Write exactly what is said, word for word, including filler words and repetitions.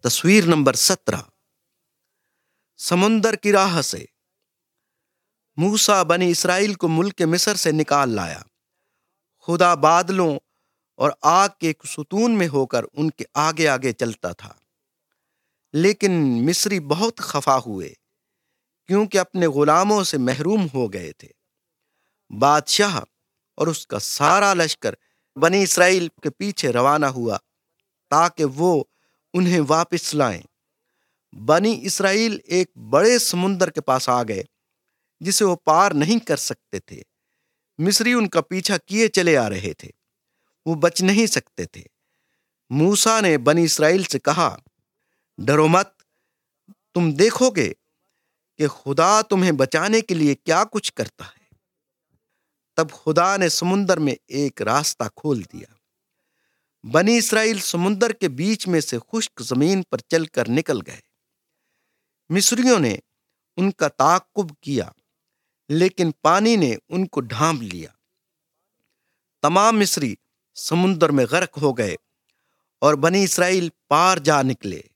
تصویر نمبر سترہ، سمندر کی راہ سے موسیٰ بنی اسرائیل کو ملک مصر سے نکال لایا۔ خدا بادلوں اور آگ کے ایک ستون میں ہو کر ان کے آگے آگے چلتا تھا، لیکن مصری بہت خفا ہوئے کیونکہ اپنے غلاموں سے محروم ہو گئے تھے۔ بادشاہ اور اس کا سارا لشکر بنی اسرائیل کے پیچھے روانہ ہوا تاکہ وہ انہیں واپس لائیں۔ بنی اسرائیل ایک بڑے سمندر کے پاس آ گئے جسے وہ پار نہیں کر سکتے تھے۔ مصری ان کا پیچھا کیے چلے آ رہے تھے، وہ بچ نہیں سکتے تھے۔ موسیٰ نے بنی اسرائیل سے کہا، ڈرو مت، تم دیکھو گے کہ خدا تمہیں بچانے کے لیے کیا کچھ کرتا ہے۔ تب خدا نے سمندر میں ایک راستہ کھول دیا۔ بنی اسرائیل سمندر کے بیچ میں سے خشک زمین پر چل کر نکل گئے۔ مصریوں نے ان کا تعاقب کیا، لیکن پانی نے ان کو ڈھانپ لیا۔ تمام مصری سمندر میں غرق ہو گئے اور بنی اسرائیل پار جا نکلے۔